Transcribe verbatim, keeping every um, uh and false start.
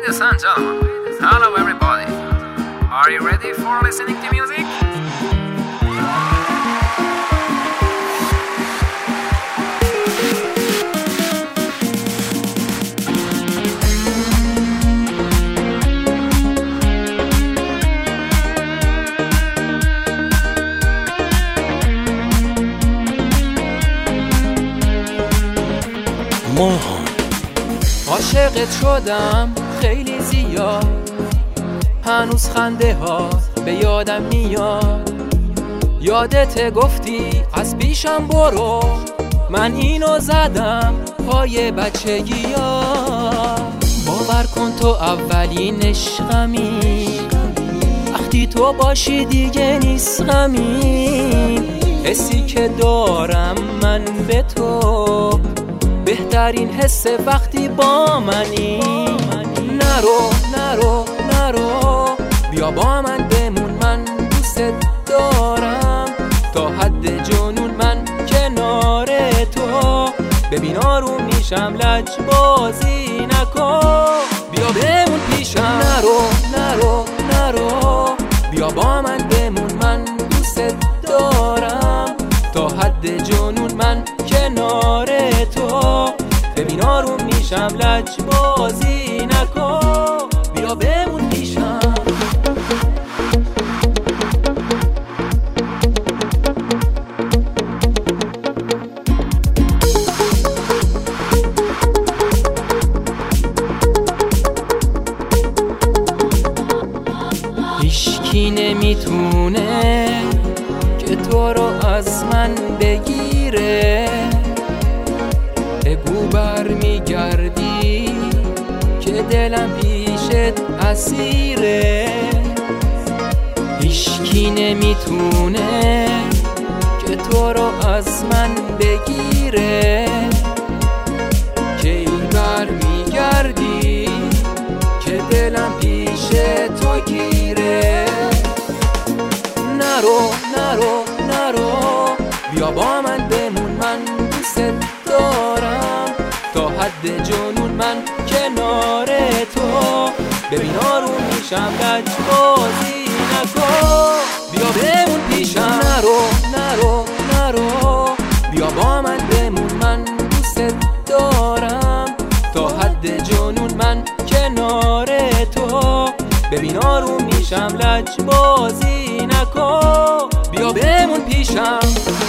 Ladies and gentlemen, hello everybody. Are you ready for listening to music? ماهان عاشقت شدم خیلی زیاد، هنوز خنده ها به یادم میاد. یادت گفتی از پیشم برو، من اینو زدم پای بچگی ها. باور کن تو اولین عشقمی، وقتی تو باشی دیگه نیست غمی. حسی که دارم من به تو بهترین حس وقتی با منی. نرو نرو نرو بیا با من بمون، من دوست دارم تا حد جنون. من کنار تو ببین آروم میشم، لج بازی نکن، بیا بمون پیشم. نرو نرو نرو بیا با من بمون، من دوست دارم تا حد جنون. من کنار تو ببین آروم میشم، لج بازی نکن، بیا بمون پیشم. هیچکی نمیتونه که تو رو از من بگیره. بگو بر میگردی که دلم پیشت اسیره. هیچکی نمیتونه که تو رو از من بگیره. کی بر میگردی که دلم پیش تو گیره. نرو نرو نرو بیا با من بمون، من دوست دارم تا حد جنون. من کنار تو ببین آروم میشم، لج بازی نکن، بیا بمون پیشم. نرو نرو نرو بیا با من بمون، من دوست دارم تا حد جنون. من کنار تو ببین آروم میشم، لج بازی نکن، بیا بمون پیشم.